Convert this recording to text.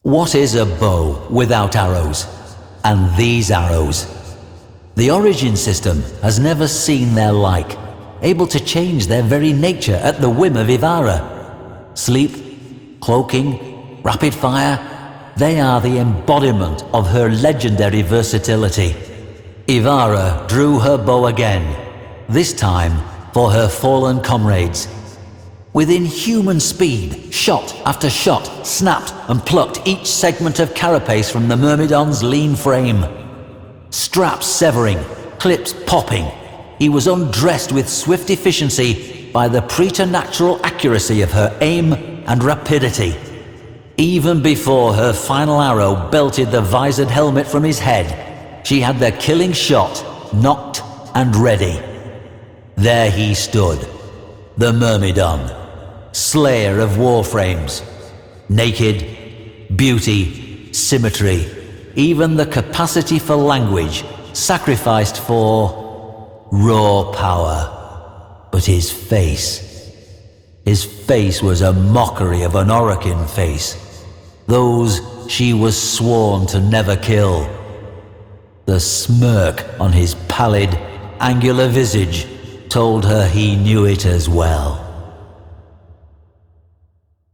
What is a bow without arrows? And these arrows? The origin system has never seen their like, able to change their very nature at the whim of Ivara. Sleep, cloaking, rapid fire, they are the embodiment of her legendary versatility. Ivara drew her bow again, this time for her fallen comrades. With inhuman speed, shot after shot snapped and plucked each segment of carapace from the Myrmidon's lean frame. Straps severing, clips popping, he was undressed with swift efficiency by the preternatural accuracy of her aim and rapidity. Even before her final arrow belted the visored helmet from his head, she had the killing shot knocked and ready. There he stood, the Myrmidon, slayer of warframes. Naked, beauty, symmetry, even the capacity for language sacrificed for raw power. But his face was a mockery of an Orokin face, those she was sworn to never kill. The smirk on his pallid, angular visage told her he knew it as well.